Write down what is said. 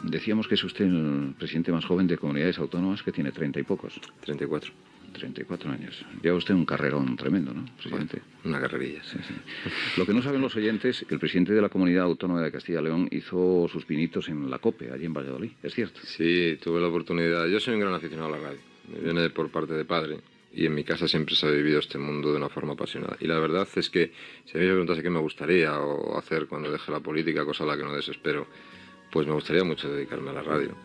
Decíamos que es usted el presidente más joven de comunidades autónomas, que tiene 30 y pocos. 34. 34 años. Lleva usted un carrerón tremendo, ¿no, presidente? Bueno, una carrerilla. Sí, sí. Lo que no saben los oyentes, el presidente de la Comunidad Autónoma de Castilla y León hizo sus pinitos en la COPE, allí en Valladolid, ¿es cierto? Sí, tuve la oportunidad. Yo soy un gran aficionado a la radio. Me viene por parte de padre. Y en mi casa siempre se ha vivido este mundo de una forma apasionada. Y la verdad es que si a mí me preguntase qué me gustaría o hacer cuando deje la política, cosa a la que no desespero, pues me gustaría mucho dedicarme a la radio.